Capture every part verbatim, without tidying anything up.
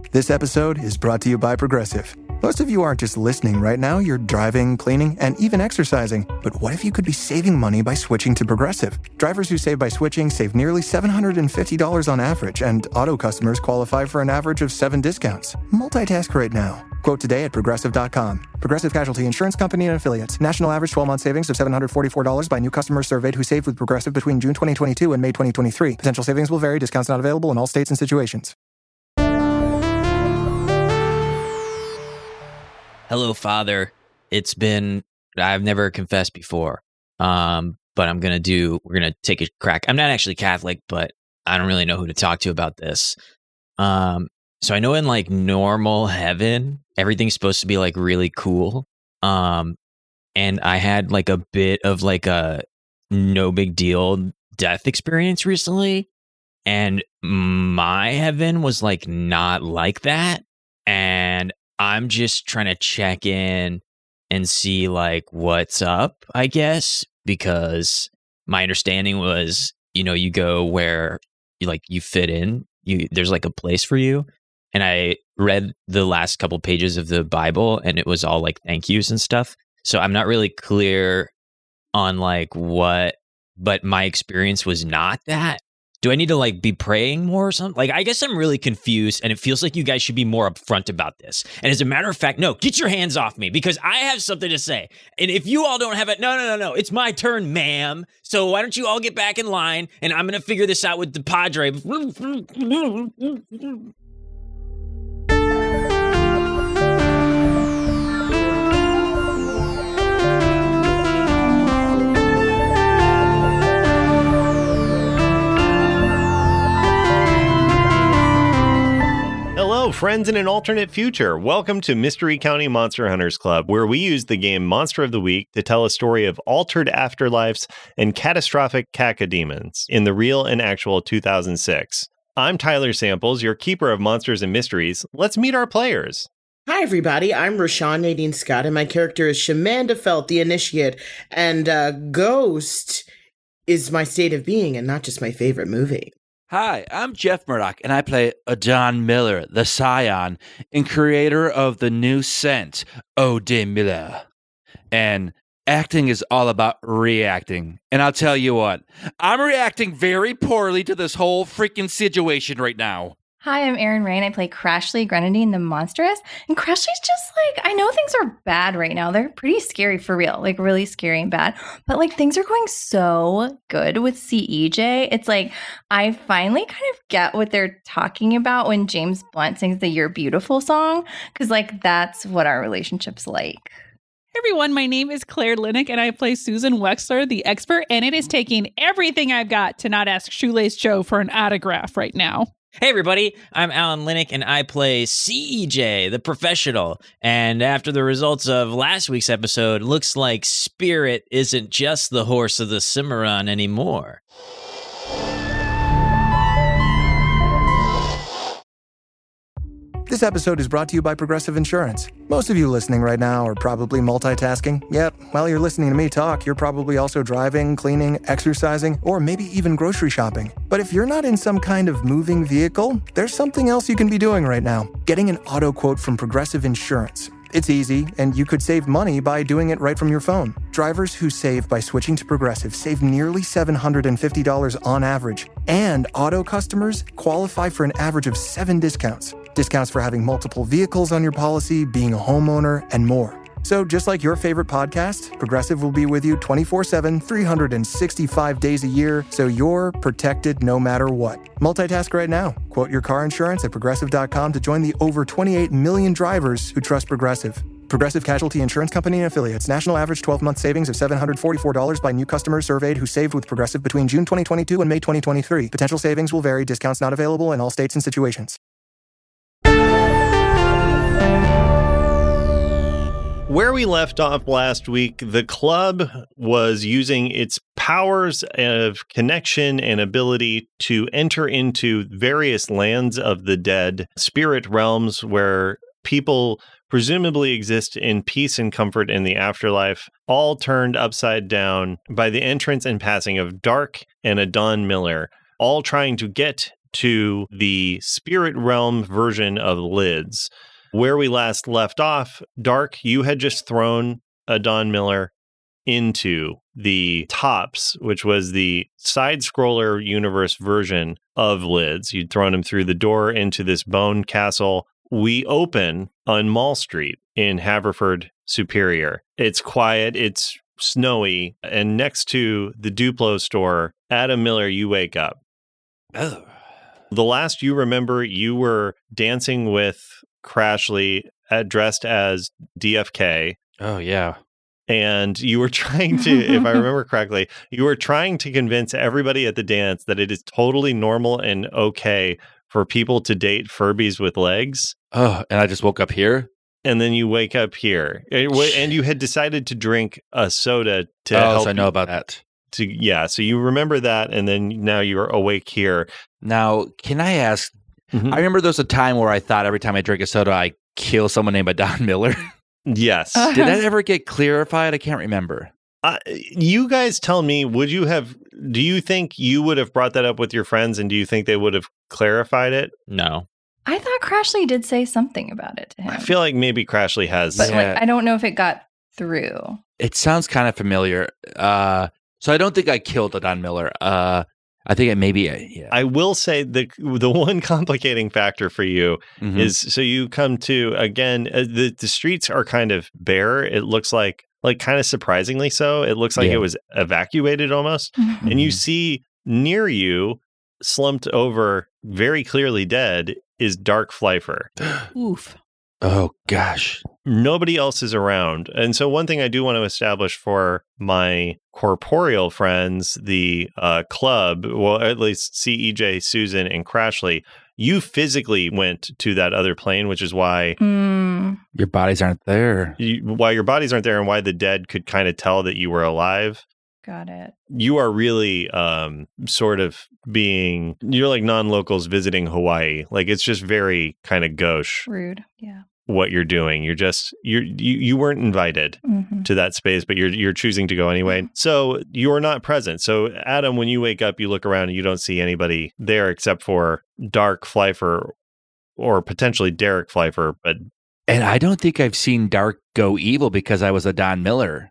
This episode is brought to you by Progressive. Most of you aren't just listening right now, you're driving, cleaning, and even exercising. But what if you could be saving money by switching to Progressive? Drivers who save by switching save nearly seven hundred fifty dollars on average, and auto customers qualify for an average of seven discounts. Multitask right now. Quote today at Progressive dot com. Progressive Casualty Insurance Company and Affiliates. National average twelve-month savings of seven hundred forty-four dollars by new customers surveyed who saved with Progressive between June twenty twenty-two and May twenty twenty-three. Potential savings will vary. Discounts not available in all states and situations. Hello, Father. It's been, I've never confessed before, um, but I'm going to do, we're going to take a crack. I'm not actually Catholic, but I don't really know who to talk to about this. Um, so I know in like normal heaven, everything's supposed to be like really cool. Um, and I had like a bit of like a no big deal death experience recently. And my heaven was like not like that. And I'm just trying to check in and see like what's up, I guess, because my understanding was, you know, you go where you like you fit in, you there's like a place for you. And I read the last couple pages of the Bible and it was all like thank yous and stuff. So I'm not really clear on like what, but my experience was not that. Do I need to like be praying more or something? Like, I guess I'm really confused and it feels like you guys should be more upfront about this. And as a matter of fact, no, get your hands off me because I have something to say. And if you all don't have it, no, no, no, no, it's my turn, ma'am. So why don't you all get back in line and I'm going to figure this out with the Padre. Hello, friends in an alternate future. Welcome to Mystery County Monster Hunters Club, where we use the game Monster of the Week to tell a story of altered afterlives and catastrophic cacodemons in the real and actual two thousand six. I'm Tyler Samples, your keeper of monsters and mysteries. Let's meet our players. Hi, everybody. I'm Rashawn Nadine Scott, and my character is Shamanda Felt, the Initiate, and uh, Ghost is my state of being and not just my favorite movie. Hi, I'm Jeff Murdoch, and I play John Miller, the Scion, and creator of the new scent, Eau de Miller. And acting is all about reacting. And I'll tell you what, I'm reacting very poorly to this whole freaking situation right now. Hi, I'm Erin Rain. I play Crashly Grenadine the Monstrous. And Crashly's just like, I know things are bad right now. They're pretty scary for real, like really scary and bad. But like things are going so good with C E J. It's like, I finally kind of get what they're talking about when James Blunt sings the You're Beautiful song. Because like, that's what our relationship's like. Hey everyone, my name is Claire Linick and I play Susan Wexler, the expert. And it is taking everything I've got to not ask Shoelace Joe for an autograph right now. Hey everybody, I'm Alan Linick and I play C E J, the professional. And after the results of last week's episode, looks like Spirit isn't just the horse of the Cimarron anymore. This episode is brought to you by Progressive Insurance. Most of you listening right now are probably multitasking. Yep, while you're listening to me talk, you're probably also driving, cleaning, exercising, or maybe even grocery shopping. But if you're not in some kind of moving vehicle, there's something else you can be doing right now. Getting an auto quote from Progressive Insurance. It's easy, and you could save money by doing it right from your phone. Drivers who save by switching to Progressive save nearly seven hundred fifty dollars on average. And auto customers qualify for an average of seven discounts. Discounts for having multiple vehicles on your policy, being a homeowner, and more. So just like your favorite podcast, Progressive will be with you twenty-four seven, three hundred sixty-five days a year, so you're protected no matter what. Multitask right now. Quote your car insurance at Progressive dot com to join the over twenty-eight million drivers who trust Progressive. Progressive Casualty Insurance Company and Affiliates. National average twelve-month savings of seven hundred forty-four dollars by new customers surveyed who saved with Progressive between June twenty twenty-two and May twenty twenty-three. Potential savings will vary. Discounts not available in all states and situations. Where we left off last week, the club was using its powers of connection and ability to enter into various lands of the dead, spirit realms where people presumably exist in peace and comfort in the afterlife, all turned upside down by the entrance and passing of Dark and Adon Miller, all trying to get to the spirit realm version of Lids. Where we last left off, Dark, you had just thrown a Don Miller into the Tops, which was the side-scroller universe version of Lids. You'd thrown him through the door into this bone castle. We open on Mall Street in Haverford Superior. It's quiet, it's snowy, and next to the Duplo store, Adam Miller, you wake up. Oh. The last you remember, you were dancing with Crashly, uh, dressed as D F K. Oh, yeah. And you were trying to, if I remember correctly, you were trying to convince everybody at the dance that it is totally normal and okay for people to date Furbies with legs. Oh, and I just woke up here? And then you wake up here. And you had decided to drink a soda to oh, help. So I know you, about that. To, yeah, so you remember that, and then now you're awake here. Now, can I ask, Mm-hmm. I remember there was a time where I thought every time I drink a soda, I kill someone named Don Miller. Yes. Did that ever get clarified? I can't remember. Uh, you guys tell me, would you have, do you think you would have brought that up with your friends, and do you think they would have clarified it? No. I thought Crashly did say something about it to him. I feel like maybe Crashly has. But Yeah. like, I don't know if it got through. It sounds kind of familiar. Uh, so I don't think I killed a Don Miller. Uh, I think it maybe, uh, yeah. I will say the the one complicating factor for you Mhm. is, so you come to, again, uh, the, the streets are kind of bare. It looks like, like kind of surprisingly so. It looks like Yeah. it was evacuated almost. Mm-hmm. And you Mhm. see near you, slumped over, very clearly dead, is Dark Flyfer. Oof. Oh, gosh. Nobody else is around. And so one thing I do want to establish for my corporeal friends, the uh, club, well, at least C E J, Susan, and Crashly, you physically went to that other plane, which is why Mm, Your bodies aren't there. you, why your bodies aren't there and why the dead could kind of tell that you were alive. got it. You are really um, sort of being, you're like non-locals visiting Hawaii. Like, it's just very kind of gauche Rude. Yeah. what you're doing. You're just, you're, you you weren't invited Mm-hmm. to that space, but you're you're choosing to go anyway. So you're not present. So Adam, when you wake up, you look around and you don't see anybody there except for Dark Flyfer or potentially Derek Flyfer. But And I don't think I've seen Dark go evil because I was a Don Miller.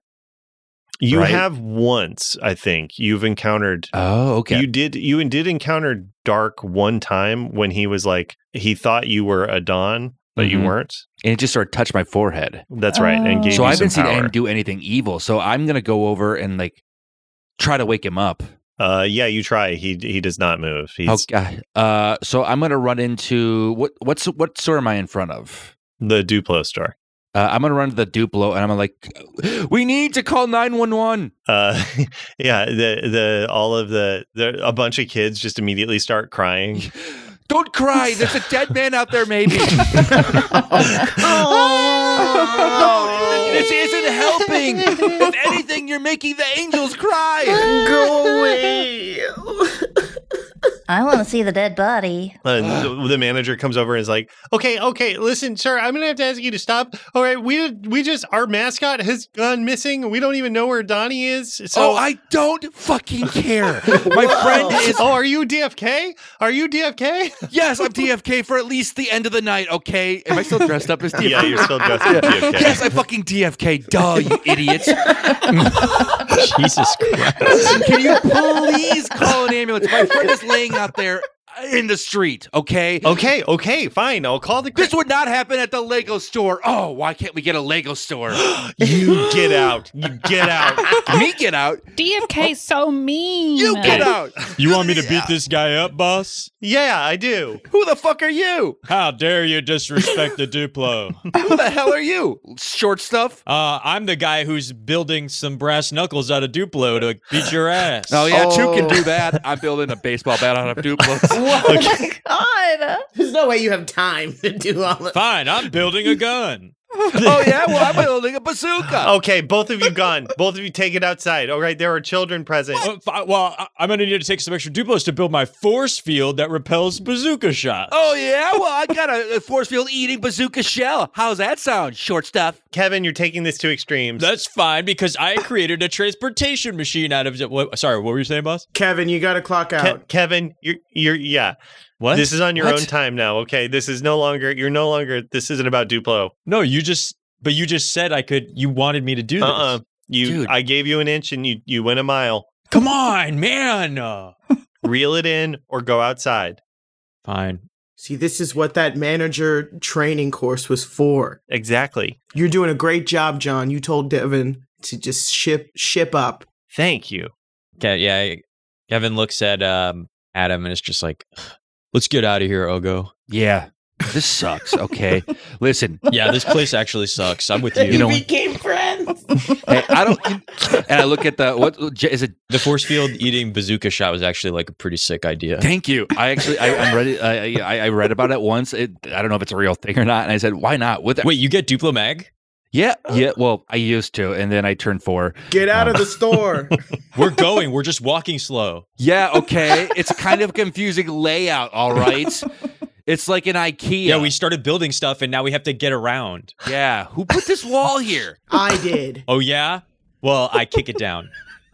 you Right. have once, I think, you've encountered. Oh, okay. You did you did encounter Dark one time when he was like, he thought you were a Don, but you Mhm. weren't. and it just sort of touched my forehead. That's right, and Oh. gave So you I some haven't seen power. him do anything evil. So I'm going to go over and like try to wake him up. Uh, yeah, you try. He he does not move. He's Okay. Uh, so I'm going to run into what what's what store am I in front of? the Duplo store. Uh, I'm going to run to the Duplo and I'm gonna like, we need to call nine one one. Uh, yeah, the the all of the, the a bunch of kids just immediately start crying. Don't cry. There's a dead man out there, maybe. No, this isn't helping. If anything, you're making the angels cry. Go away. I want to see the dead body. And the, the manager comes over and is like, "Okay, okay, listen, sir, I'm gonna have to ask you to stop. All right, we we just our mascot has gone missing. We don't even know where Donnie is. So, Oh, I don't fucking care. My friend is. oh, are you D F K? Are you D F K? Yes, I'm D F K for at least the end of the night, okay? Am I still dressed up as D F K? Yeah, you're still dressed as D F K. Yes, I'm fucking D F K. Duh, you idiots. Jesus Christ. Can you please call an ambulance? My friend is laying out there in the street, okay? Okay, okay, fine. I'll call the. This would not happen at the Lego store. Oh, why can't we get a Lego store? You get out. You get out. Me get out. D F K's so mean. You get out. You want me to beat this guy up, boss? Yeah, I do. Who the fuck are you? How dare you disrespect the Duplo? Who the hell are you? Short stuff? Uh, I'm the guy who's building some brass knuckles out of Duplo to beat your ass. Oh, yeah, two can Oh. do that. I'm building a baseball bat out of Duplo. Oh my god. There's no way you have time to do all of Fine, I'm building a gun. Oh, yeah? Well, I'm building a bazooka. Okay, both of you gone. Both of you take it outside. All right, there are children present. Uh, fi- well, I- I'm going to need to take some extra Duplos to build my force field that repels bazooka shots. Oh, yeah? Well, I got a, a force field eating bazooka shell. How's that sound, short stuff? Kevin, you're taking this to extremes. That's fine because I created a transportation machine out of it. What, sorry, what were you saying, boss? Kevin, you gotta clock Ke- out. Kevin, you're you're yeah. What? This is on your What? own time now. Okay, this is no longer. You're no longer. This isn't about Duplo. No, you just. But you just said I could. You wanted me to do this. Uh-uh. You. Dude. I gave you an inch, and you you went a mile. Come on, man. Uh, Reel it in or go outside. Fine. See, this is what that manager training course was for. Exactly. You're doing a great job, John. You told Devin to just ship ship up. Thank you. Okay, yeah. Kevin looks at um, Adam and is just like, Let's get out of here, Ogo. Yeah. This sucks. Okay. Listen, Yeah, this place actually sucks. I'm with you. You know- we became friends. hey, I don't. And I look at the what is it? The force field eating bazooka shot was actually like a pretty sick idea. Thank you. I actually, I, I'm ready. I, I, I read about it once. It, I don't know if it's a real thing or not. And I said, why not? With Wait, you get Duplo Mag? yeah, yeah. Well, I used to, and then I turned four. Get out Um, of the store. We're going. We're just walking slow. Yeah. Okay. It's kind of a confusing layout. All right. It's like an IKEA. Yeah, we started building stuff and now we have to get around. Yeah. Who put this wall here? I did. Oh, yeah? Well, I kick it down.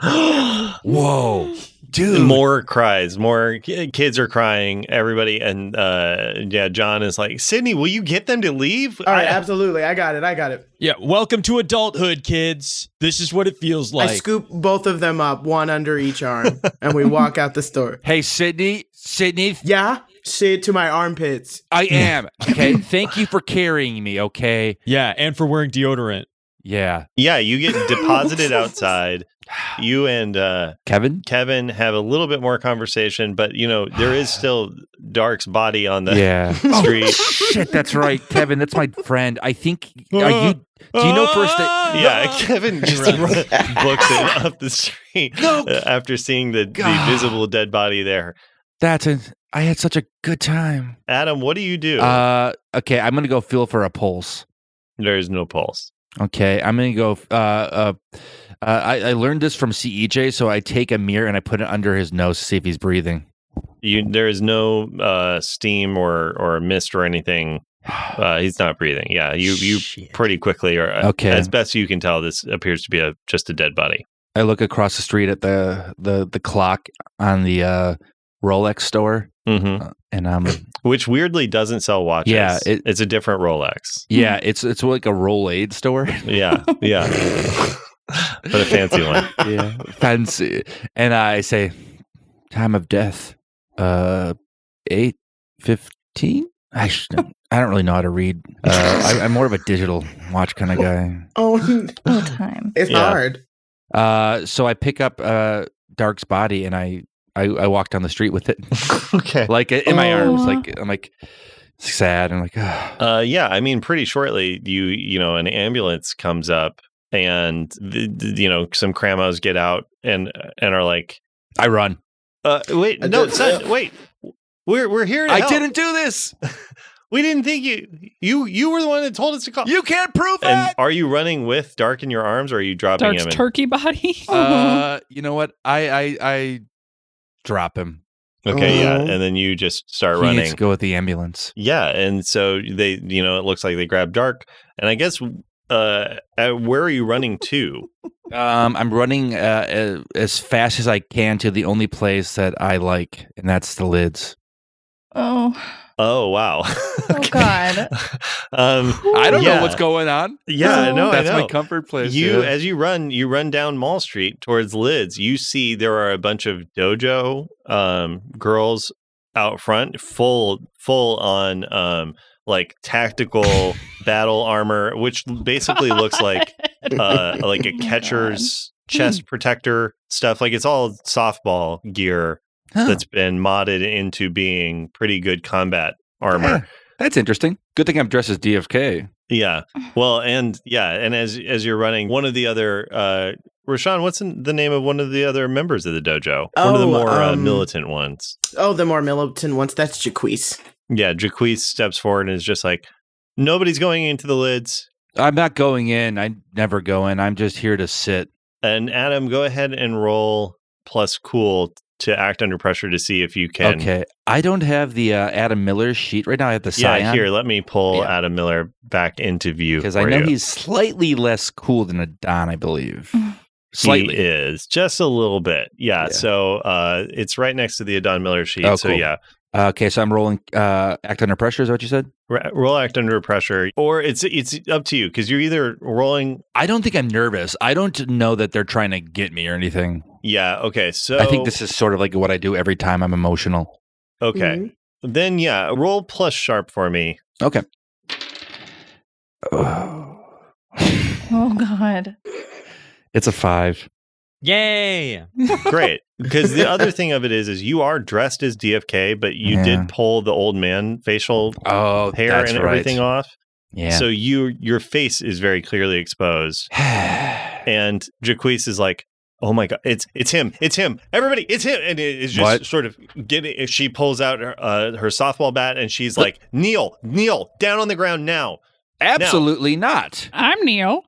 Whoa, dude. More cries. More ki- kids are crying. Everybody and uh, yeah, John is like, Sydney, will you get them to leave? All right, I- absolutely. I got it. I got it. Yeah, welcome to adulthood, kids. This is what it feels like. I scoop both of them up, one under each arm, and we walk out the store. Hey, Sydney. Sydney. Yeah? Say it to my armpits. I am. Okay. Thank you for carrying me. Okay. Yeah, and for wearing deodorant. Yeah. yeah, you get deposited outside. You and uh, Kevin. Kevin have a little bit more conversation, but you know there is still Dark's body on the Yeah. street. Shit, that's right, Kevin. That's my friend. I think. Are you? Do you know first that? Yeah, Kevin just runs. books it up the street No. uh, after seeing the, the God. visible dead body there. That's a. I had such a good time. Adam, what do you do? Uh. Okay. I'm gonna go feel for a pulse. there is no pulse. Okay. I'm gonna go. Uh. Uh. uh I, I learned this from C E J, so I take a mirror and I put it under his nose to see if he's breathing. You there is no uh, steam or or mist or anything. Uh, he's not breathing. Yeah, you you Shit. pretty quickly or uh, Okay. as best you can tell, this appears to be a just a dead body. I look across the street at the the the clock on the uh, Rolex store, hmm and um, Which weirdly doesn't sell watches. Yeah, it- it's a different Rolex. yeah, it's it's like a Rolade store. Yeah, yeah, but a fancy one. Yeah, fancy. And I say, time of death, uh, eight fifteen. I sh- I don't really know how to read. Uh, I, I'm more of a digital watch kind of guy. Oh, Full time. it's Yeah. hard. Uh, so I pick up uh Dark's body and I I, I walk down the street with it, Okay. like in my arms. Aw. Like I'm like sad. I'm like, "Ugh." Uh, yeah, I mean, pretty shortly, you you know, an ambulance comes up, and the, the- you know, some cramos get out and and are like, I run. uh, "Wait, I no, did- son, wait, we're we're here to I help. didn't do this. We didn't think you you you were the one that told us to call. You can't prove and that. are you running with Dark in your arms, or are you dropping Dark's him? in- turkey body. Uh, you know what? I I I drop him. Okay, yeah, Oh. and then you just start He running. needs to go with the ambulance. Yeah, and so they, you know, it looks like they grab Dark, and I guess, uh, uh, where are you running to? Um, I'm running uh, uh, as fast as I can to the only place that I like, and that's the lids. Oh, Oh wow! oh God. um, I don't yeah. know what's going on. Yeah, Oh. no, That's I know. my comfort place. You, yeah. as you run, you run down Mall Street towards Lids. You see there are a bunch of dojo um, girls out front, full, full on, um, like tactical battle armor, which basically looks like uh, like a Oh my catcher's chest protector stuff. Like it's all softball gear Huh. that's been modded into being pretty good combat armor. Yeah, that's interesting. Good thing I'm dressed as D F K. Yeah. Well, and yeah, and as as you're running, one of the other uh Rashawn, what's in the name of one of the other members of the dojo? one of the Oh, more uh, um, militant ones. Oh, the more militant ones. That's Jaquise. Yeah, Jaquise steps forward and is just like, nobody's going into the Lids. I'm not going in. I never go in. I'm just here to sit. And Adam, go ahead and roll plus cool to act under pressure to see if you can. Okay. I don't have the uh, Adam Miller sheet right now. I have the Yeah, Scion. here, let me pull Yeah. Adam Miller back into view. Because I for know you. he's slightly less cool than a Don, I believe. Slightly. He is just a little bit. Yeah. Yeah. So uh, it's right next to the Adon Miller sheet. Oh, so cool. yeah, Uh, okay, so I'm rolling uh, act under pressure. Is that what you said? Ra- roll act under pressure, or it's it's up to you because you're either rolling. I don't think I'm nervous. I don't know that they're trying to get me or anything. Yeah. Okay. So I think this is sort of like what I do every time I'm emotional. Okay. Mhm. Then yeah, roll plus sharp for me. Okay. Oh God. It's a five. Yay! Great. Because the other thing of it is, is you are dressed as D F K, but you Yeah. did pull the old man facial Oh, hair that's and right. everything off. Yeah. So you your face is very clearly exposed. And Jaquise is like, oh my God, it's it's him. It's him. Everybody, it's him. And it is just What? sort of getting, she pulls out her, uh, her softball bat and she's like, kneel, kneel, down on the ground now. Absolutely not. I'm Neil.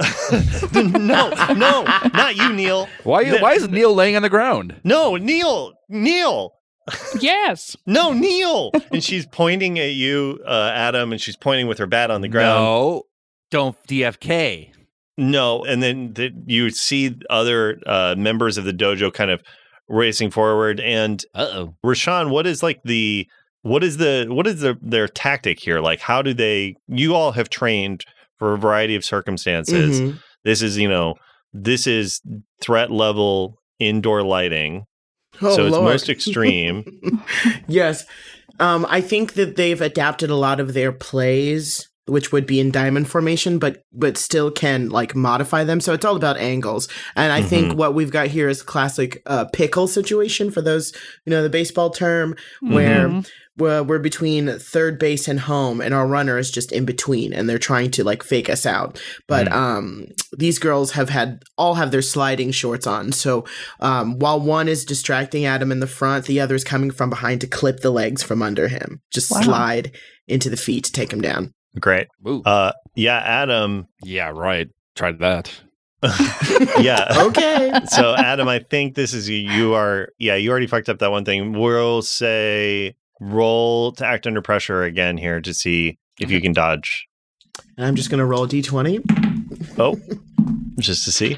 no, no, not you, Neil. Why? The- why is Neil laying on the ground? No, Neil, Neil. Yes. No, Neil. And she's pointing at you, uh, Adam, and she's pointing with her bat on the ground. No, don't D F K. No. And then the, you see other uh, members of the dojo kind of racing forward. And Uh oh. Rashawn, what is like the what is the what is the, their tactic here? Like, how do they? You all have trained for a variety of circumstances. Mhm. This is, you know, this is threat level indoor lighting. Oh, So it's Lord. most extreme. Yes. Um, I think that they've adapted a lot of their plays, which would be in diamond formation, but but still can like modify them. So it's all about angles. And I think Mhm. what we've got here is classic uh, pickle situation for those, you know, the baseball term, where Mhm. we're, we're between third base and home, and our runner is just in between, and they're trying to like fake us out. But um, these girls have had all have their sliding shorts on. So um, while one is distracting Adam in the front, the other is coming from behind to clip the legs from under him. Just Wow. slide into the feet to take him down. Great. Ooh. Uh, yeah, Adam. Yeah, right. Tried that. Yeah. Okay. So Adam, I think this is you are yeah, you already fucked up that one thing. We'll say roll to act under pressure again here to see if you can dodge. And I'm just going to roll a d twenty. Oh, just to see.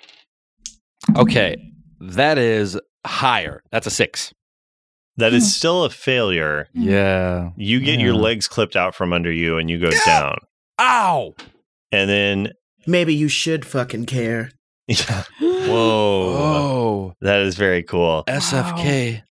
Okay, that is higher. That's a six. That is still a failure. Yeah. You get your Yeah. legs clipped out from under you and you go down. Ow! And then Maybe you should fucking care. yeah. Whoa. Oh, That is very cool. S F K.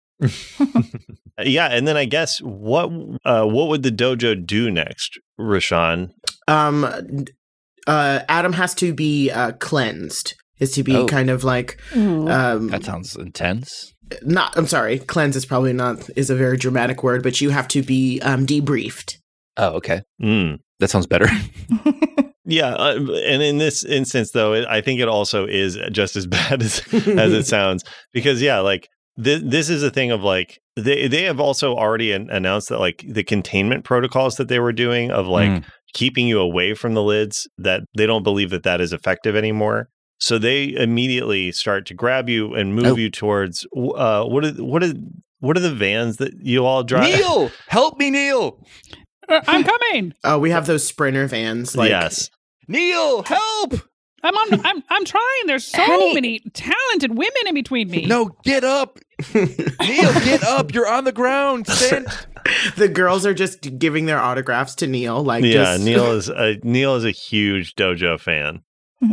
Yeah, and then I guess what uh, what would the dojo do next, Rashawn? Um, uh, Adam has to be uh, cleansed. Is to be Oh. kind of like Ooh. um, That sounds intense. not. I'm sorry, cleanse is probably not is a very dramatic word, but you have to be um, debriefed. Oh, okay. Mm. That sounds better. Yeah, uh, and in this instance, though, it, I think it also is just as bad as as it sounds because yeah, like th- this is a thing of like they they have also already an- announced that like the containment protocols that they were doing of like Mm. keeping you away from the lids, that they don't believe that that is effective anymore. So they immediately start to grab you and move Oh. you towards uh, what are what are what are the vans that you all drive? Neil, help me, Neil. Uh, I'm coming. Uh, we have those sprinter vans. Like, yes. Neil, help! I'm on. I'm. I'm trying. There's so Honey. many talented women in between me. No, get up, Neil, get up. You're on the ground. Stand. the girls are just giving their autographs to Neil. Like, Yeah, just, Neil is a Neil is a huge dojo fan.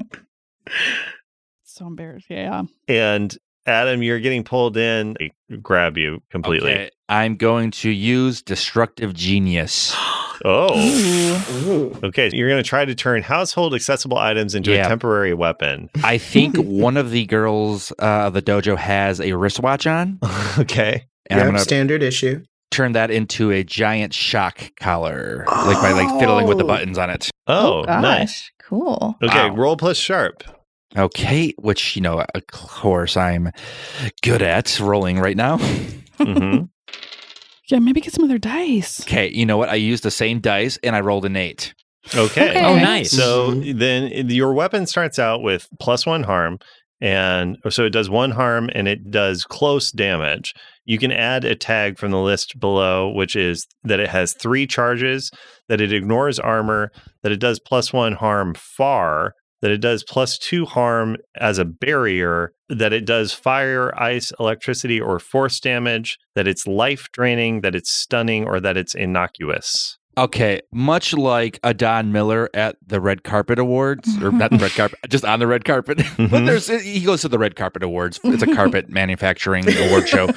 So embarrassed. Yeah. And Adam, you're getting pulled in. They grab you completely. Okay, I'm going to use destructive genius. Oh, Ooh. okay. You're going to try to turn household accessible items into Yeah. a temporary weapon. I think one of the girls uh, of the dojo has a wristwatch on, Okay. and I'm Yep, going to standard issue. turn that into a giant shock collar, like by like fiddling with the Oh. buttons on it. Oh, gosh. nice. Cool. Okay, Wow. roll plus sharp. Okay, which you know, of course, I'm good at rolling right now. hmm Yeah. Maybe get some other dice. Okay, you know what? I used the same dice and I rolled an eight. Okay. Okay. Oh, nice. So Mhm. then your weapon starts out with plus one harm. And so it does one harm and it does close damage. You can add a tag from the list below, which is that it has three charges, that it ignores armor, that it does plus one harm far, that it does plus two harm as a barrier, that it does fire, ice, electricity, or force damage, that it's life draining, that it's stunning, or that it's innocuous. Okay, much like a Don Miller at the Red Carpet Awards, or not the red carpet, just on the red carpet. Mhm. But there's he goes to the Red Carpet Awards. It's a carpet manufacturing award show.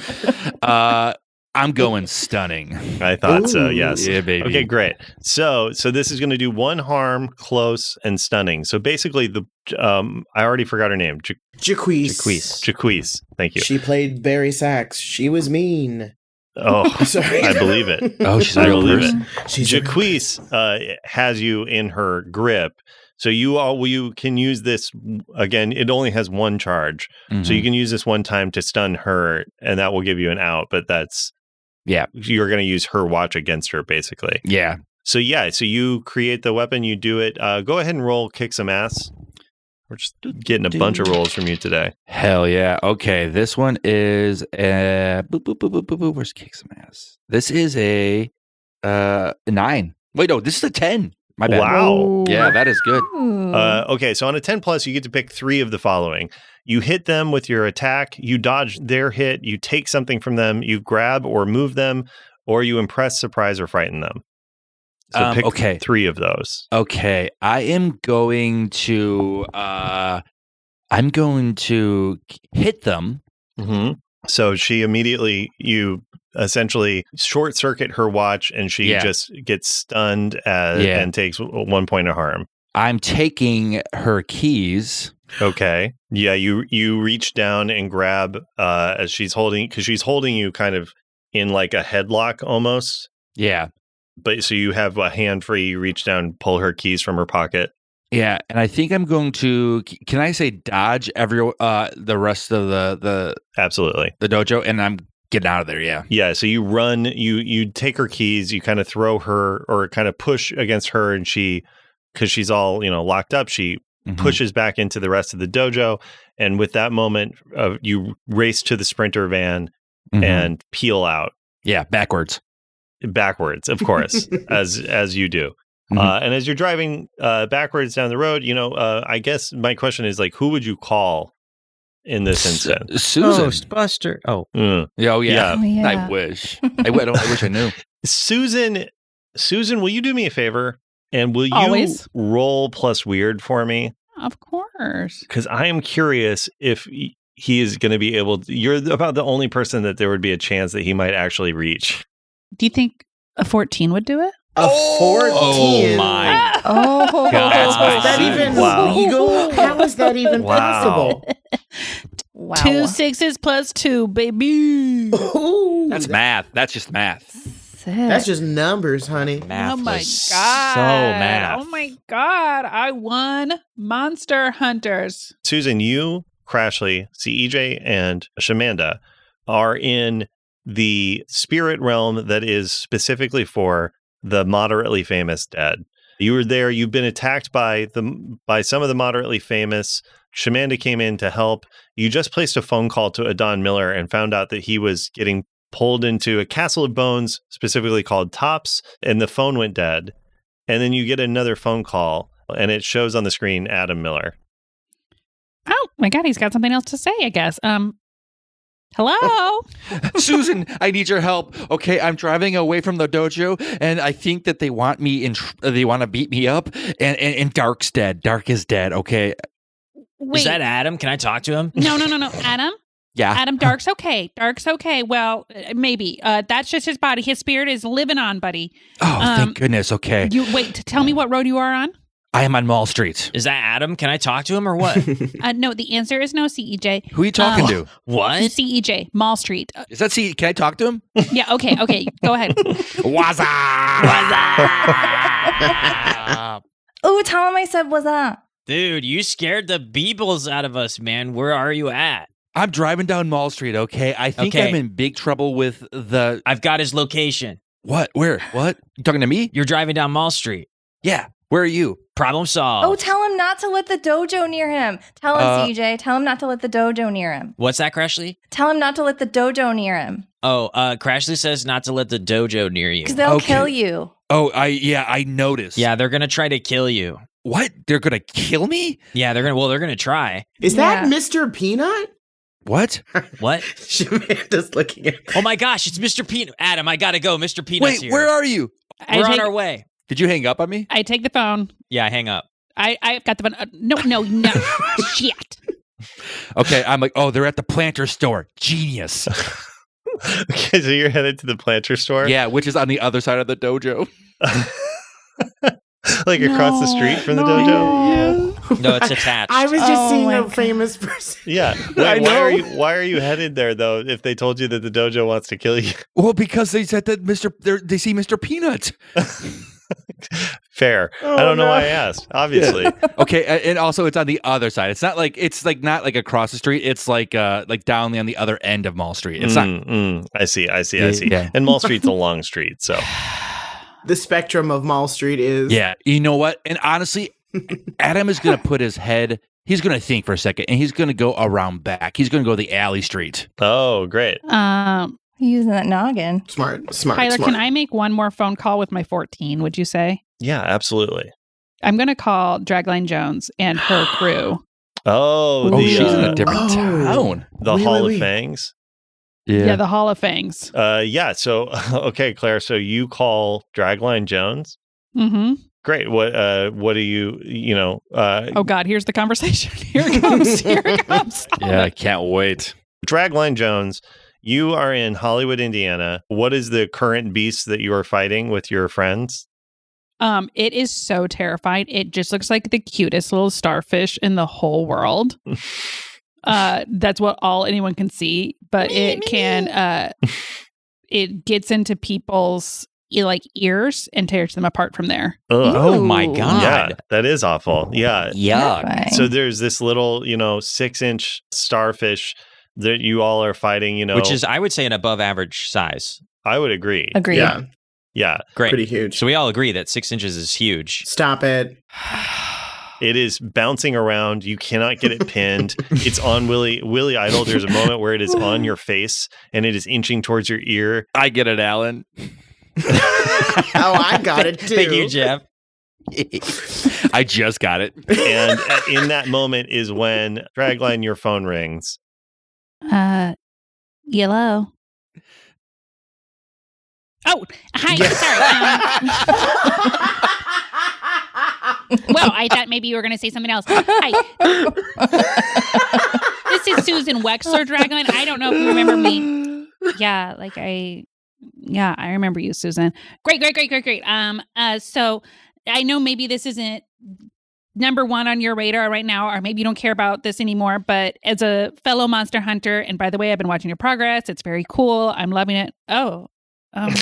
Uh, I'm going stunning. I thought so, Ooh. yes. Yeah, baby. Okay, great. So, so this is going to do one harm, close, and stunning. So basically, the um, I already forgot her name. Ja- Jaquise. Jaquise. Jaquise. Thank you. She played Barry Sachs. She was mean. Oh, Sorry. I believe it. Oh, she's a I real believe person. it. She's a- Jaquise uh, has you in her grip. So you all you can use this again. It only has one charge, Mm-hmm. so you can use this one time to stun her, and that will give you an out. But that's Yeah. you're going to use her watch against her, basically. Yeah. So yeah, so you create the weapon, you do it. Uh, go ahead and roll, kick some ass. We're just getting a bunch of rolls from you today. Hell yeah. Okay, this one is uh boop, boop, boop, boop, boop, boop. Where's kick some ass? This is a uh a nine. Wait, no, this is a ten. My bad. Wow. Yeah, that is good. Ooh. Uh, okay, so on a ten plus, you get to pick three of the following. You hit them with your attack, you dodge their hit, you take something from them, you grab or move them, or you impress, surprise, or frighten them. So Um, pick okay. three of those. Okay, I am going to uh I'm going to hit them. Mm-hmm. So she immediately, you essentially short circuit her watch, and she Yeah. just gets stunned as, Yeah. and takes w- one point of harm. I'm taking her keys. Okay. Yeah, you you reach down and grab uh, as she's holding, because she's holding you kind of in like a headlock almost. Yeah. But so you have a hand free, you reach down and pull her keys from her pocket. Yeah, and I think I'm going to can I say dodge every uh the rest of the the Absolutely. the dojo, and I'm getting out of there, yeah. Yeah, so you run, you you take her keys, you kind of throw her or kind of push against her, and she, because she's all, you know, locked up, she Mhm. pushes back into the rest of the dojo. And with that moment, uh, you race to the Sprinter van Mhm. and peel out yeah, backwards. backwards, of course, as as you do. Mhm. Uh, and as you're driving uh, backwards down the road, you know, uh, I guess my question is like, who would you call in this instant? Susan. Ghostbuster. Oh, Mm. Oh yeah. Oh, yeah. I wish. I, w- I don't, I wish I knew. Susan, Susan, will you do me a favor? And will you Always. roll plus weird for me? Of course. Because I am curious if he he is going to be able to. You're about the only person that there would be a chance that he might actually reach. Do you think a fourteen would do it? A fourteen. oh my. Oh, God. How is that Wow. even Wow. legal? How is that even Wow. possible? wow. Two sixes plus two, baby. Ooh, That's math. That's just math. Sick. that's just numbers, honey. Math oh my was god. so math. Oh my god. I won Monster Hunters. Susan, you, Crashly, C E J, and Shamanda are in the spirit realm that is specifically for the moderately famous dead. You were there. You've been attacked by the by some of the moderately famous. Shamanda came in to help. You just placed a phone call to Adon Miller and found out that he was getting pulled into a castle of bones, specifically called Tops, and the phone went dead. And then you get another phone call, and it shows on the screen Adam Miller. Oh my god, he's got something else to say, I guess. Um hello? Susan, I need your help. Okay, I'm driving away from the dojo, and I think that they want me in. Tr- they want to beat me up, and, and and Dark's dead. Dark is dead. Okay, Wait. Is that Adam? Can I talk to him? No, no, no, no. Adam? yeah. Adam, Dark's okay. Dark's okay. Well, uh, maybe. Uh, that's just his body. His spirit is living on, buddy. Oh, um, thank goodness. Okay, You wait. t- Tell me what road you are on. I am on Mall Street. Is that Adam? Can I talk to him or what? Uh, no, the answer is no. C E J. Who are you talking Um, to? what? C E J. Mall Street. Uh, Is that C? Can I talk to him? yeah. Okay. Okay. Go ahead. Waza! Oh, tell him I said what's up. Dude, you scared the Beebles out of us, man. Where are you at? I'm driving down Mall Street. Okay, I think Okay. I'm in big trouble with the I've got his location. what? Where? What? You talking to me? You're driving down Mall Street. Yeah. Where are you? Problem solved. Oh, tell him not to let the dojo near him. Tell him, Uh, C J. Tell him not to let the dojo near him. What's that, Crashly? Tell him not to let the dojo near him. Oh, uh, Crashly says not to let the dojo near you. Because they'll Okay. kill you. Oh, I yeah, I noticed. Yeah, they're gonna try to kill you. What? They're gonna kill me? Yeah, they're gonna. Well, they're gonna try. Is Yeah. that Mister Peanut? What? What? Shamanda's looking at. Oh my gosh, it's Mister Peanut. Adam, I gotta go. Mister Peanut's Wait, here. where are you? I We're take, on our way. Did you hang up on me? I take the phone. Yeah, hang up. I I got the phone. Uh, no, no, no. Shit. Okay, I'm like, oh, they're at the planter store. Genius. Okay, so you're headed to the planter store? Yeah, which is on the other side of the dojo. Like across the street from the dojo? No, it's attached. I was just Oh seeing my a God. famous person. Yeah. Wait, I why know. are you why are you headed there though if they told you that the dojo wants to kill you? Well, because they said that Mister they're- they see Mister Peanut. Fair. Oh, I don't know no. why I asked. Obviously. Okay, a- and also it's on the other side. It's not like it's like not like across the street. It's like uh like down on the other end of Mall Street. It's not. Mm, mm. I see, I see, I see. Yeah. And Mall Street's a long street, so The spectrum of Mall Street is. Yeah, you know what? And honestly, Adam is gonna put his head. He's gonna think for a second, and he's gonna go around back. He's gonna go the alley street. oh great. Um, Using that noggin. Smart, smart, Tyler, smart. can I make one more phone call with my fourteen? Would you say? Yeah, absolutely. I'm gonna call Dragline Jones and her crew. Oh, Oh, the she's in uh, a different Oh. town. the Wee, Hall wee, of wee. Fangs. Yeah, the Hall of Fangs. Uh yeah, so okay, Claire, so you call Dragline Jones? Mm-hmm. Great. What uh what do you you know uh Oh God, here's the conversation. Here it comes. Here it comes. Yeah, I can't wait. Dragline Jones, you are in Hollywood, Indiana. What is the current beast that you are fighting with your friends? Um, it is so terrifying. It just looks like the cutest little starfish in the whole world. Uh, that's what all anyone can see, but it can. Uh, it gets into people's e- like ears and tears them apart from there. Ugh. Oh my Ooh. God. Yeah, that is awful. Yeah. Yuck. Terrifying. So there's this little, you know, six inch starfish that you all are fighting, you know. Which is, I would say, an above average size. I would agree. Agreed. Yeah, Yeah. Great. pretty huge. So we all agree that six inches is huge. Stop it. It is bouncing around. You cannot get it pinned. It's on Willie Willie Idol. There's a moment where it is on your face and it is inching towards your ear. I get it, Alan. Oh, I got it too. Thank you, Jeff. I just got it. And uh, in that moment is when Dragline, your phone rings. Uh, yellow. Oh, hi. Sorry. Um, well, I thought maybe you were going to say something else. Hi. This is Susan Wexler, Dragline. I don't know if you remember me. Yeah, like I, yeah, I remember you, Susan. Great, great, great, great, great. Um, uh, so I know maybe this isn't number one on your radar right now, or maybe you don't care about this anymore, but as a fellow monster hunter, and by the way, I've been watching your progress. It's very cool. I'm loving it. Oh, um,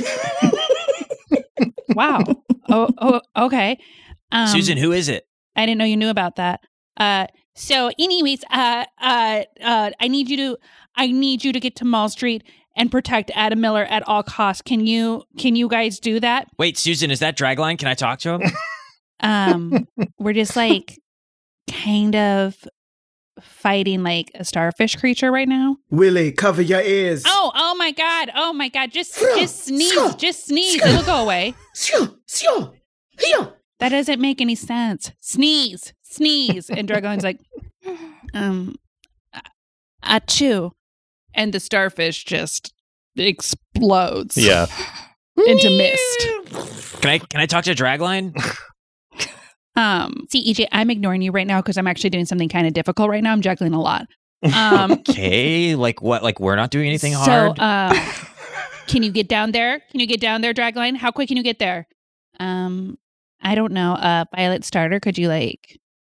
wow. Oh, oh, okay. Um, Susan, who is it? I didn't know you knew about that. Uh, so anyways, uh, uh, uh, I need you to, I need you to get to Mall Street and protect Adam Miller at all costs. Can you, can you guys do that? Wait, Susan, is that Dragline? Can I talk to him? Um, we're just like kind of fighting like a starfish creature right now. Willie, cover your ears. Oh, oh my God. Oh my God. Just, just sneeze, just sneeze. It'll go away. Sure, sure. Here. That doesn't make any sense. Sneeze, sneeze. And Dragon's like, um, a chew. And the starfish just explodes Yeah. into mist. Can I can I talk to Dragline? Um, see, E J, I'm ignoring you right now because I'm actually doing something kind of difficult right now. I'm juggling a lot. Um, Okay, like what? Like we're not doing anything so, hard. um, can you get down there? Can you get down there, Dragline? How quick can you get there? Um, I don't know. Uh, Violet Starter, could you like?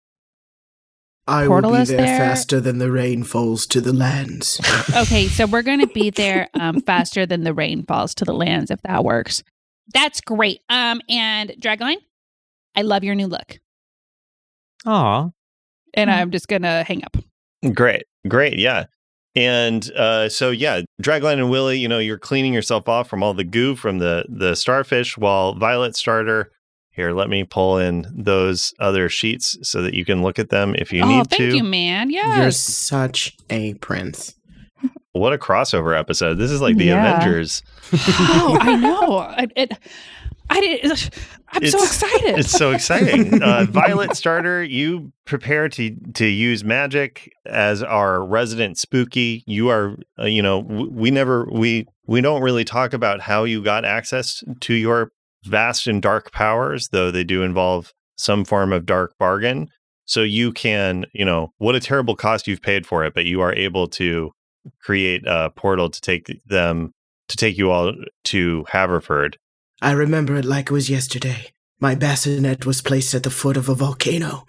I Portal will be us there, there? faster than the rain falls to the lands. Okay, so we're gonna be there um, faster than the rain falls to the lands, if that works. That's great. Um, and Dragline, I love your new look, Aw. and I'm just gonna hang up. Great. Great. Yeah. And uh, so, yeah, Dragline and Willie, you know, you're cleaning yourself off from all the goo from the, the starfish while Violet Starter, here, let me pull in those other sheets so that you can look at them if you oh, need thank to. you, man. You're Yes. such a prince. What a crossover episode. This is like the Yeah. Avengers. oh, I know. I, it, I did. I'm so It's- excited. It's so exciting. Uh, Violet Starter, you prepare to to use magic as our resident spooky. You are, uh, you know, w- we never we we don't really talk about how you got access to your vast and dark powers, though they do involve some form of dark bargain. So you can, you know, what a terrible cost you've paid for it, but you are able to create a portal to take them to take you all to Haverford. I remember it like it was yesterday. My bassinet was placed at the foot of a volcano.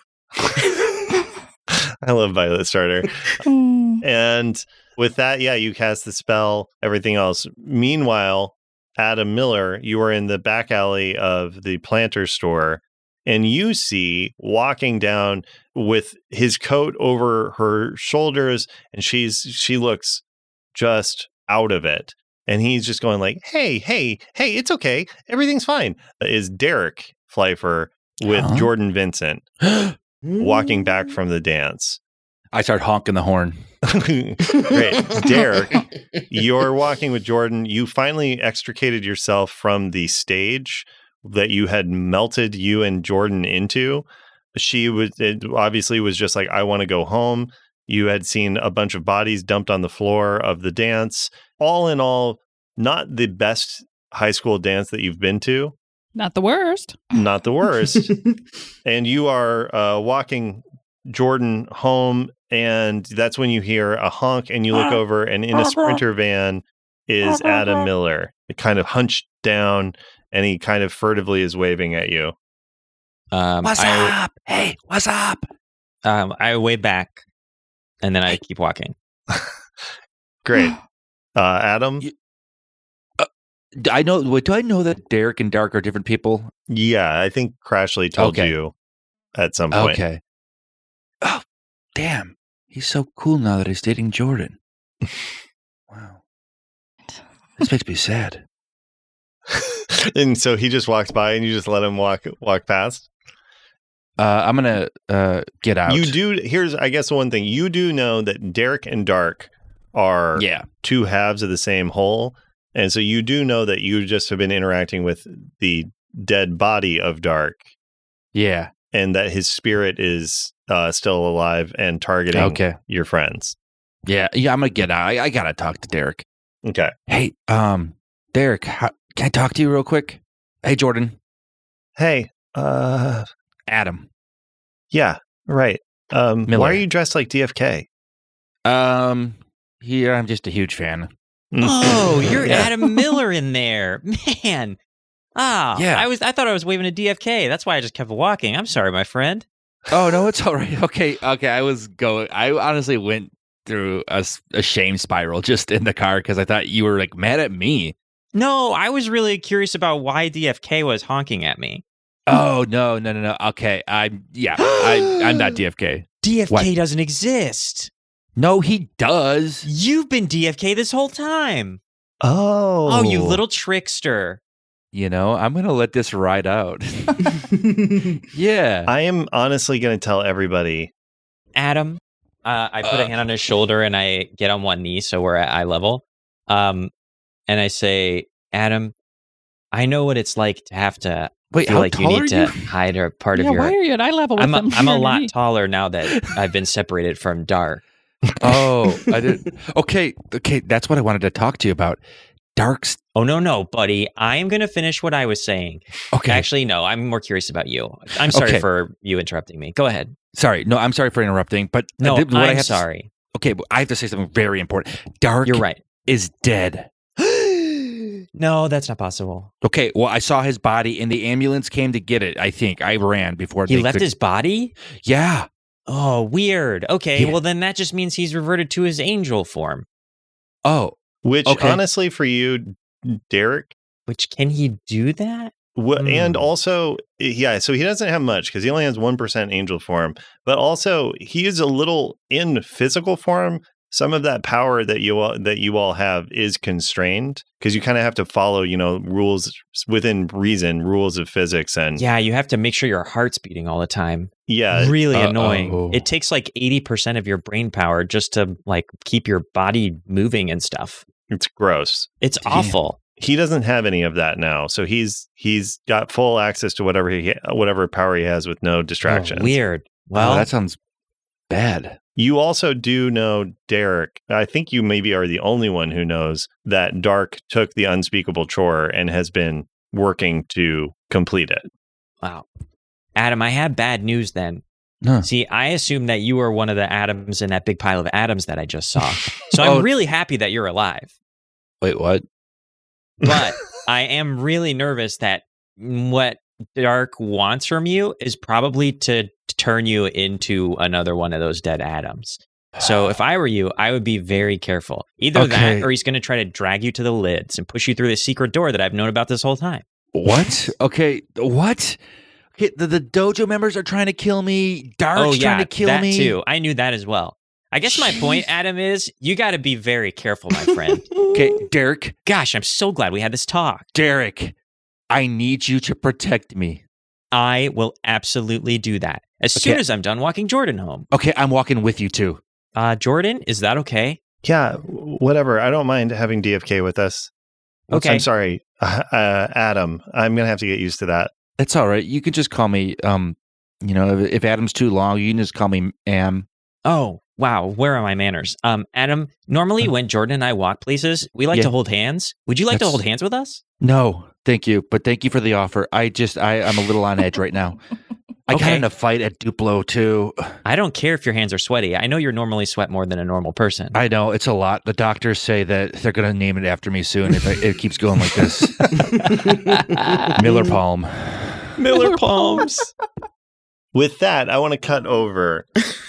I love Violet Starter. Mm. And with that, yeah, you cast the spell, everything else. Meanwhile, Adam Miller, you are in the back alley of the planter store, and you see walking down with his coat over her shoulders, and she's she looks just out of it. And he's just going like, hey, hey, hey, it's okay. Everything's fine. Is Derek Pfeiffer with Huh? Jordan Vincent walking back from the dance. I start honking the horn. Great. Derek, you're walking with Jordan. You finally extricated yourself from the stage that you had melted you and Jordan into. She was it obviously was just like, I want to go home. You had seen a bunch of bodies dumped on the floor of the dance. All in all, not the best high school dance that you've been to. Not the worst. Not the worst. And you are uh, walking Jordan home, and that's when you hear a honk, and you look over, and in a Sprinter van is Adam Miller, kind of hunched down, and he kind of furtively is waving at you. Um, What's I, up? Hey, what's up? um, I wave back, and then I keep walking. Great. Uh, Adam? You- D- I know. Wait, do I know that Derek and Dark are different people? Yeah, I think Crashly told Okay. you at some point. Okay. Oh, damn. He's so cool now that he's dating Jordan. Wow. This makes me sad. And so he just walks by, and you just let him walk walk past? Uh, I'm gonna uh, get out. You do, here's, I guess, one thing. You do know that Derek and Dark are Yeah. two halves of the same whole. And so you do know that you just have been interacting with the dead body of Dark, Yeah. and that his spirit is uh, still alive and targeting Okay. your friends. Yeah. Yeah. I'm gonna get out. I, I gotta talk to Derek. Okay. Hey, um, Derek, how, can I talk to you real quick? Hey, Jordan. Hey, uh, Adam. yeah, right. Um, Miller. why are you dressed like D F K? Um, here I'm just a huge fan. Oh, you're Yeah. Adam Miller in there, man. Ah, Yeah. I was. I thought I was waving to D F K. That's why I just kept walking. I'm sorry, my friend. Oh no, it's all right. Okay, okay. I was going. I honestly went through a, s- a shame spiral just in the car because I thought you were like mad at me. No, I was really curious about why D F K was honking at me. Oh no, no, no, no. Okay, I'm yeah. I I'm not D F K. D F K What? doesn't exist. No, he does. You've been D F K this whole time. Oh. Oh, you little trickster. You know, I'm gonna let this ride out. Yeah. I am honestly going to tell everybody. Adam, uh, I put a Uh. hand on his shoulder and I get on one knee so we're at eye level. Um, and I say, Adam, I know what it's like to have to Wait, feel how like you tall need are to you? hide a part yeah, of your. why are you at eye level with I'm a, them? I'm a You're lot underneath. taller now that I've been separated from Dar. Oh, I did. Okay, okay. That's what I wanted to talk to you about. Dark's. Oh, no, no, buddy. I am going to finish what I was saying. Okay. Actually, no, I'm more curious about you. I'm sorry Okay. for you interrupting me. Go ahead. Sorry. No, I'm sorry for interrupting. But uh, No, th- what I I'm have to s- sorry. okay, but I have to say something very important. Dark You're right. is dead. No, that's not possible. Okay, well, I saw his body and the ambulance came to get it. I think I ran before He they left could- his body? Yeah. Oh, weird. Okay, Yeah. well, then that just means he's reverted to his angel form. Oh, Which, Okay. honestly, for you, Derek, Which, can he do that? wh- Hmm. and also, yeah, so he doesn't have much because he only has one percent angel form, but also he is a little in physical form. Some of that power that you all, that you all have is constrained because you kind of have to follow, you know, rules within reason, rules of physics, and Yeah, you have to make sure your heart's beating all the time. yeah, Really uh-oh. annoying. It takes like eighty percent of your brain power just to like keep your body moving and stuff. it's gross. It's Damn. awful. He doesn't have any of that now, so he's he's got full access to whatever he whatever power he has with no distractions. Oh, weird. Well, Well, that sounds bad. You also do know, Derek, I think you maybe are the only one who knows that Dark took the unspeakable chore and has been working to complete it. wow. Adam, I have bad news then. Huh. See, I assumed that you were one of the atoms in that big pile of atoms that I just saw. So I'm Oh. really happy that you're alive. Wait, what? But I am really nervous that what Dark wants from you is probably to turn you into another one of those dead atoms. So if I were you, I would be very careful. Either Okay. that or he's going to try to drag you to the lids and push you through the secret door that I've known about this whole time. What? Okay, what? Okay, the, the dojo members are trying to kill me. Dark's oh, yeah, trying to kill that me. too. I knew that as well. I guess my point, Adam, is you got to be very careful, my friend. Okay, Derek, Gosh, I'm so glad we had this talk. Derek, I need you to protect me. I will absolutely do that as soon Okay. as I'm done walking Jordan home. Okay, I'm walking with you too. Uh, Jordan, is that okay? Yeah, whatever. I don't mind having D F K with us. Okay. I'm sorry, uh, uh, Adam. I'm going to have to get used to that. That's all right. You can just call me, um, you know, if, if Adam's too long, you can just call me Am. Oh, wow. Where are my manners? Um, Adam, normally when Jordan and I walk places, we like Yeah. to hold hands. Would you like to That's- hold hands with us? No, thank you. But thank you for the offer. I just, I, I'm a little on edge right now. I got Okay. in a fight at Duplo too. I don't care if your hands are sweaty. I know you're normally sweat more than a normal person. I know, it's a lot. The doctors say that they're going to name it after me soon if I, it keeps going like this. Miller Palm. Miller Palms. With that, I want to cut over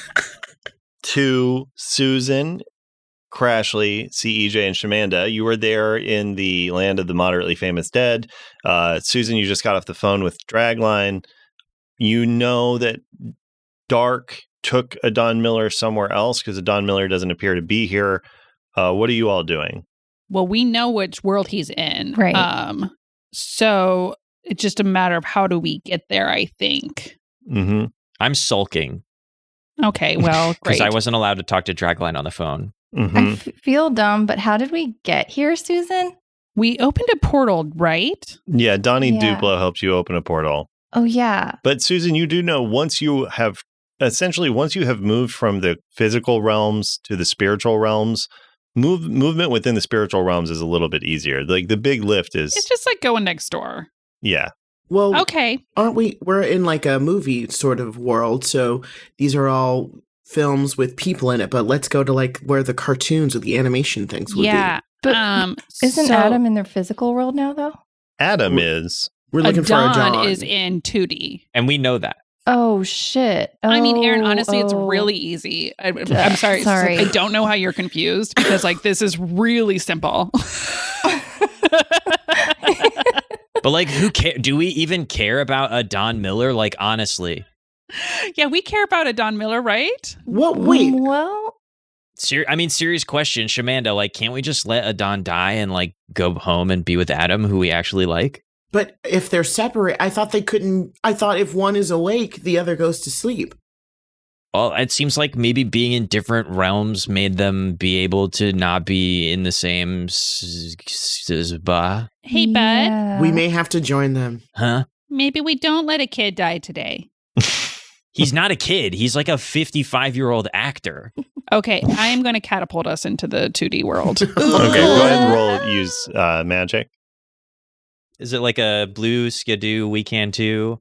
to Susan, Crashly, C E J, and Shamanda. You were there in the land of the moderately famous dead. Uh, Susan, you just got off the phone with Dragline. You know that Dark took Adon Miller somewhere else because Adon Miller doesn't appear to be here. Uh, what are you all doing? Well, we know which world he's in. Right. Um, so it's just a matter of how do we get there, I think. Mm-hmm. I'm sulking Okay, well, because great. I wasn't allowed to talk to Dragline on the phone. Mm-hmm. I f- feel dumb, but how did we get here, Susan? we opened a portal, right? Yeah, Donnie Yeah. Duplo helped you open a portal. Oh, yeah. But Susan, you do know once you have essentially once you have moved from the physical realms to the spiritual realms, move movement within the spiritual realms is a little bit easier. Like the big lift is It's just like going next door. yeah. Well, Okay. aren't we? We're in like a movie sort of world, so these are all films with people in it. But let's go to like where the cartoons or the animation things would Yeah. But um, Isn't so Adam in their physical world now, though? Adam W- is be. We're looking for a Adon Dawn. is in two D. And we know that. Oh, shit. I mean, Aaron, Oh, honestly, it's oh. really easy. I, Duh, I'm sorry. sorry. I don't know how you're confused because, like, this is really simple. But like, who care? Do we even care about Adon Miller? Like, honestly, Yeah, we care about Adon Miller, right? What? Wait. Well, Ser- I mean, serious question, Shamanda. Like, can't we just let Adon die and like go home and be with Adam, who we actually like? But if they're separate, I thought they couldn't. I thought if one is awake, the other goes to sleep. Well, it seems like maybe being in different realms made them be able to not be in the same s- s- s- bah, Hey, bud, yeah. We may have to join them. huh? maybe we don't let a kid die today. He's not a kid. He's like a fifty-five-year-old actor. Okay, I am going to catapult us into the two D world. okay. Go ahead and roll. Use uh, magic. Is it like a blue skidoo? We can too.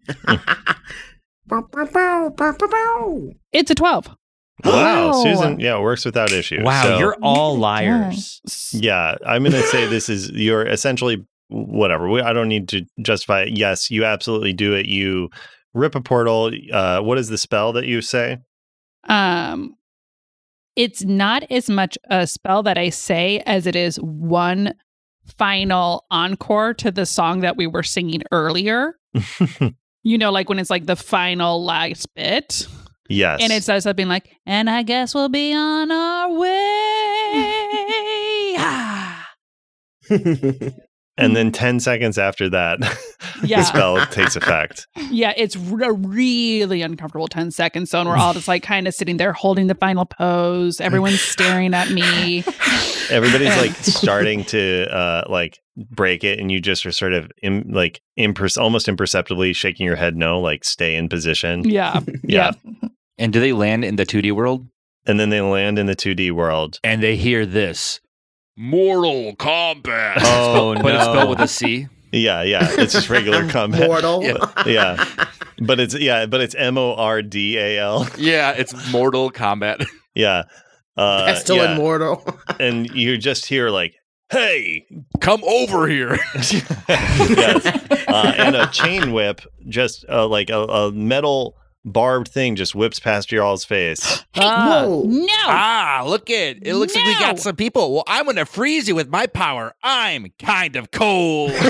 It's a twelve. Wow, Wow. Susan. Yeah, it works without issue. Wow, So, you're all Nicely done. liars. yeah. I'm going to say this is you're essentially whatever. We, I don't need to justify it. Yes, you absolutely do it. You rip a portal. Uh, what is the spell that you say? Um, it's not as much a spell that I say as it is one final encore to the song that we were singing earlier. You know, like when it's like the final last bit. Yes. And it says something like, and I guess we'll be on our way. Ah. And then ten seconds after that, Yeah. the spell takes effect. Yeah, it's r- a really uncomfortable ten seconds. So, and we're all just like kind of sitting there holding the final pose. Everyone's staring at me. Everybody's like starting to uh, like break it, and you just are sort of im- like imper- almost imperceptibly shaking your head no, like stay in position. Yeah. Yeah. And do they land in the two D world? And then they land in the two D world. And they hear this Mortal Kombat. Oh, But it's no. spelled with a C. Yeah, yeah. It's just regular combat. Mortal. Yeah. Yeah. But it's yeah, but it's M O R D A L. Yeah, it's Mortal Kombat. Yeah. Uh Pestle yeah. and mortal. And you just hear like, hey, Come over here. yes. Uh, and a chain whip, just uh, like a, a metal barbed thing, just whips past your all's face. Ah, Whoa. no. Ah, look it. It looks like we No. got some people. Well, I'm going to freeze you with my power. I'm kind of cold. You,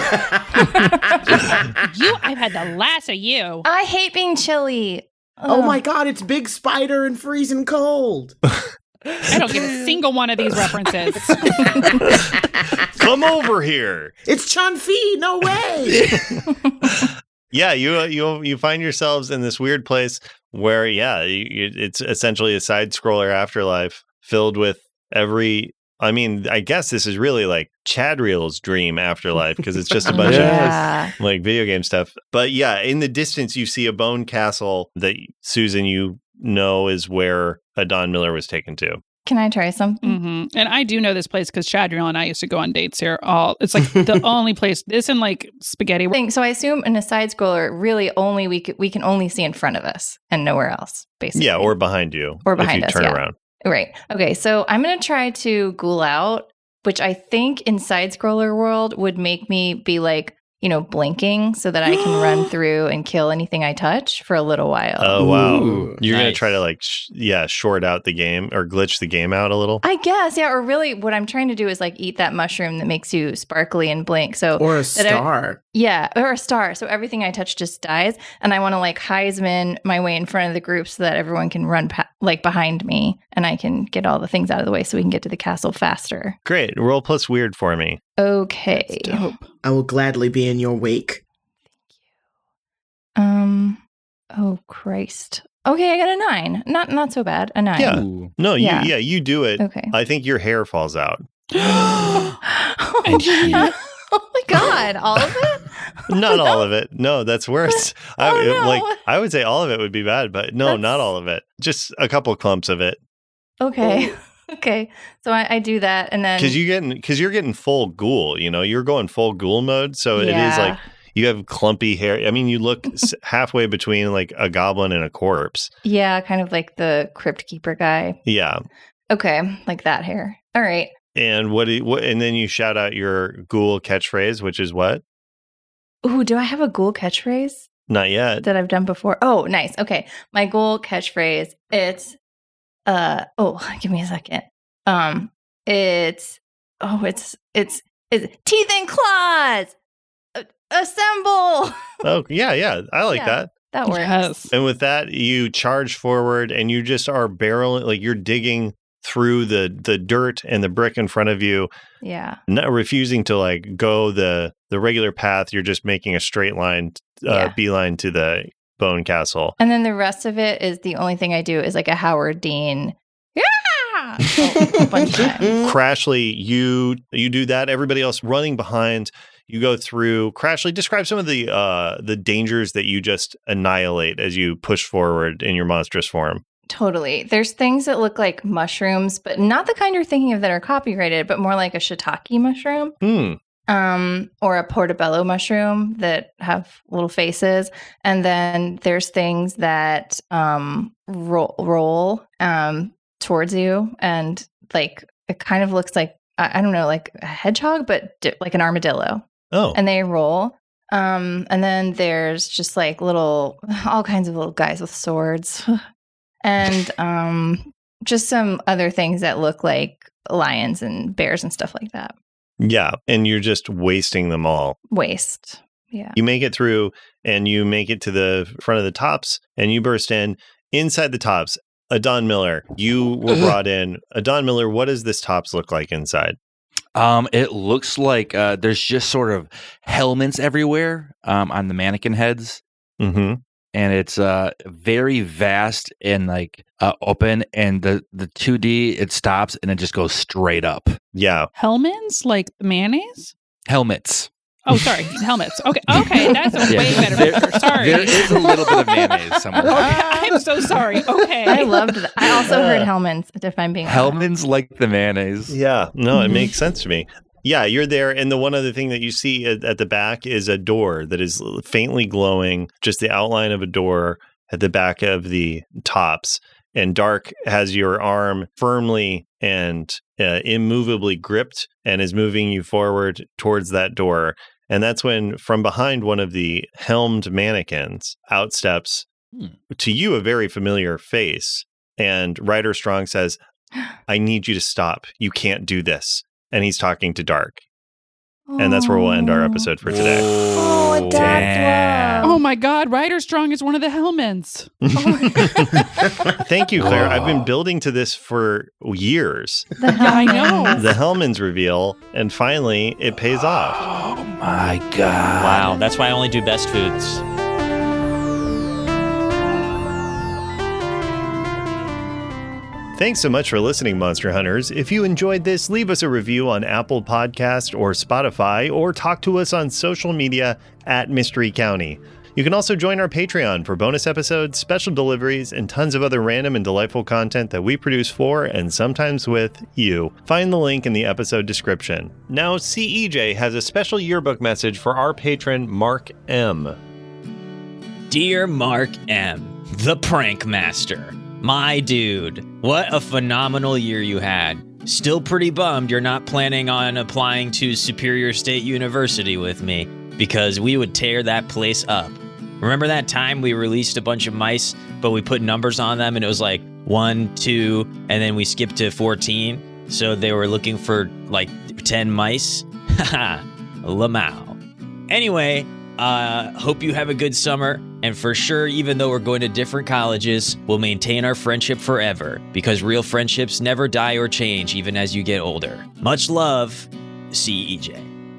I've had the last of you. I hate being chilly. Oh Ugh. my god, it's Big Spider and freezing cold. I don't get a single one of these references. Come over here. It's Chun-Fi, no way. Yeah, you you you find yourselves in this weird place where, yeah, you, you, it's essentially a side scroller afterlife filled with every. I mean, I guess this is really like Chadriel's dream afterlife because it's just a bunch Yeah. of like video game stuff. But yeah, in the distance, you see a bone castle that Susan, you know, is where Adon Miller was taken to. Can I try something? hmm And I do know this place because Chadriel and I used to go on dates here. All it's like the only place. This and like spaghetti. Thing. So I assume in a side scroller, really only we could, we can only see in front of us and nowhere else, basically. Yeah, or behind you. Or if behind you us, turn yeah. around. Right. Okay. So I'm going to try to ghoul out, which I think in side scroller world would make me be like, you know, blinking so that I can run through and kill anything I touch for a little while. Oh, wow. Ooh, You're going to nice. try to like, sh- yeah, short out the game or glitch the game out a little. I guess, yeah. Or really, what I'm trying to do is like eat that mushroom that makes you sparkly and blink. So, Or a that I- star. yeah, or a star. So everything I touch just dies, and I want to like Heisman my way in front of the group so that everyone can run pa- like behind me, and I can get all the things out of the way so we can get to the castle faster. Great. Roll plus weird for me. Okay. Dope. I will gladly be in your wake. Um. Oh Christ. Okay, I got a nine. Not not so bad. A nine. Yeah. Ooh. No, you, Yeah. yeah, you do it. Okay. I think your hair falls out. oh, And she- my- oh my god! All of it? Not all of it. No, that's worse. I, Oh, it- no. Like I would say all of it would be bad, but no, That's- not all of it. Just a couple clumps of it. Okay. Okay. So I, I do that, and then Because you getting because you're getting full ghoul. You know, you're going full ghoul mode. So it is Yeah. like you have clumpy hair. I mean, you look s- halfway between like a goblin and a corpse. yeah, kind of like the crypt keeper guy. Yeah. Okay, like that hair. All right. And what, do you, what? And then you shout out your ghoul catchphrase, which is what? Ooh, do I have a ghoul catchphrase Not yet. that I've done before? Oh, nice. Okay. My ghoul catchphrase, it's uh oh, give me a second. Um it's oh, it's it's it's teeth and claws. A- assemble. Oh, yeah, yeah. I like Yeah. that. That works. Yes. And with that, you charge forward and you just are barreling, like you're digging through the the dirt and the brick in front of you, Yeah. not refusing to like go the the regular path. You're just making a straight line, uh, Yeah. beeline to the bone castle. And then the rest of it is the only thing I do is like a Howard Dean. Yeah. Oh, a bunch of times. Crashly, you you do that. Everybody else running behind. You go through. Crashly, describe some of the uh, the dangers that you just annihilate as you push forward in your monstrous form. Totally. There's things that look like mushrooms, but not the kind you're thinking of that are copyrighted, but more like a shiitake mushroom. Hmm. Um, or a portobello mushroom that have little faces. And then there's things that um roll, roll um towards you, and like it kind of looks like I, I don't know, like a hedgehog, but di- like an armadillo. Oh. And they roll. Um, and then there's just like little, all kinds of little guys with swords, and um, just some other things that look like lions and bears and stuff like that. Yeah, and you're just wasting them all. Waste. Yeah. You make it through and you make it to the front of the tops and you burst in. Inside the tops, Adon Miller, you were brought in. Adon Miller, what does this tops look like inside? Um, it looks like uh, there's just sort of helmets everywhere um, on the mannequin heads. Mm-hmm. And it's uh, very vast and like uh, open. And the, the two D, it stops and it just goes straight up. Yeah. Hellman's, like the mayonnaise? Helmets. Oh, sorry. Helmets. Okay. Okay. That's a Yeah. way better There- picture. Sorry. There is a little bit of mayonnaise somewhere. Okay, I'm so sorry. Okay. I loved that. I also heard Hellman's, if I'm being honest. Hellman's like the mayonnaise. Yeah. No, it Mhm. makes sense to me. Yeah, you're there. And the one other thing that you see at, at the back is a door that is faintly glowing, just the outline of a door at the back of the tops. And Dark has your arm firmly and uh, immovably gripped and is moving you forward towards that door. And that's when, from behind one of the helmed mannequins, outsteps Hmm. to you a very familiar face. And Ryder Strong says, I need you to stop. You can't do this. And he's talking to Dark. And that's where we'll end our episode for today. Oh, that's love. Oh my God. Ryder Strong is one of the Hellmans. Thank you, Claire. I've been Whoa. building to this for years. The Yeah, I know. Hellmans. The Hellman's reveal, and finally it pays off. Oh my God. Wow, that's why I only do best foods. Thanks so much for listening, Monster Hunters. If you enjoyed this, leave us a review on Apple Podcast or Spotify, or talk to us on social media at Mystery County. You can also join our Patreon for bonus episodes, special deliveries, and tons of other random and delightful content that we produce for and sometimes with you. Find the link in the episode description. Now, C E J has a special yearbook message for our patron, Mark M. Dear Mark M., the prank master, my dude, what a phenomenal year you had. Still pretty bummed you're not planning on applying to Superior State University with me, because we would tear that place up. Remember that time we released a bunch of mice, but we put numbers on them and it was like one, two, and then we skipped to fourteen? So they were looking for like ten mice? Haha, Lamau. Anyway, uh, hope you have a good summer. And for sure, even though we're going to different colleges, we'll maintain our friendship forever, because real friendships never die or change even as you get older. Much love, C E J.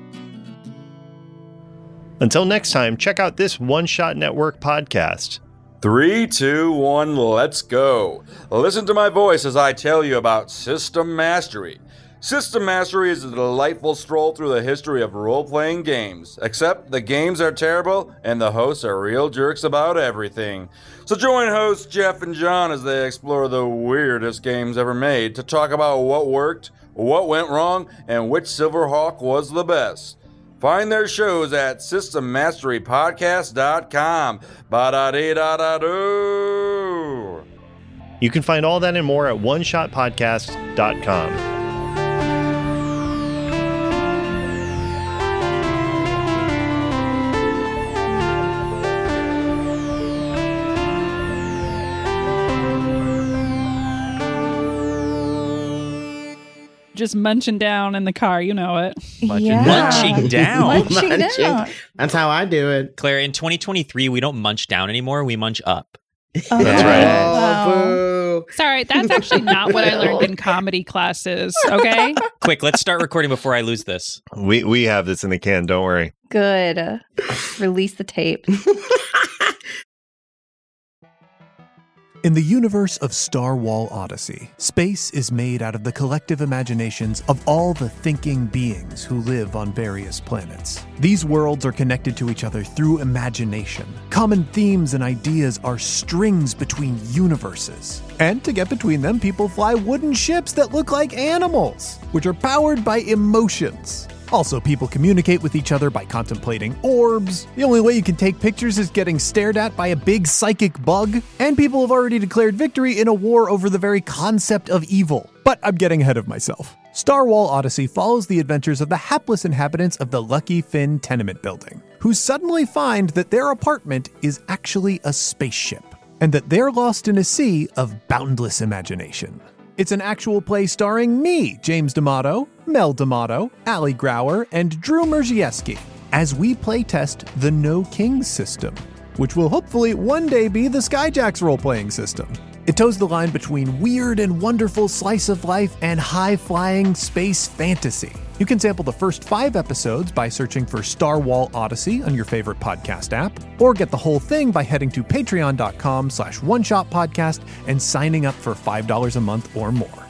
Until next time, check out this One Shot Network podcast. Three, two, one, let's go. Listen to my voice as I tell you about System Mastery. System Mastery is a delightful stroll through the history of role-playing games, except the games are terrible and the hosts are real jerks about everything. So join hosts Jeff and John as they explore the weirdest games ever made to talk about what worked, what went wrong, and which Silverhawk was the best. Find their shows at system mastery podcast dot com. Ba-da-dee-da-da-doo. You can find all that and more at one shot podcast dot com. Just munching down in the car. You know it. Yeah. Munching down. Munching Munching. down. That's how I do it. Claire, in twenty twenty-three, we don't munch down anymore, we munch up. Oh, That's right. wow. Oh, boo. Sorry, that's actually not what I learned in comedy classes. Okay. Quick, let's start recording before I lose this. We we have this in the can, don't worry. Good. Release the tape. In the universe of Star Wall Odyssey, space is made out of the collective imaginations of all the thinking beings who live on various planets. These worlds are connected to each other through imagination. Common themes and ideas are strings between universes. And to get between them, people fly wooden ships that look like animals, which are powered by emotions. Also, people communicate with each other by contemplating orbs. The only way you can take pictures is getting stared at by a big psychic bug. And people have already declared victory in a war over the very concept of evil. But I'm getting ahead of myself. Star Wall Odyssey follows the adventures of the hapless inhabitants of the Lucky Finn tenement building, who suddenly find that their apartment is actually a spaceship, and that they're lost in a sea of boundless imagination. It's an actual play starring me, James D'Amato, Mel D'Amato, Ali Grauer, and Drew Merzieski, as we playtest the No Kings system, which will hopefully one day be the Skyjacks role-playing system. It toes the line between weird and wonderful slice of life and high-flying space fantasy. You can sample the first five episodes by searching for Star Wall Odyssey on your favorite podcast app, or get the whole thing by heading to patreon.com slash one shot podcast and signing up for five dollars a month or more.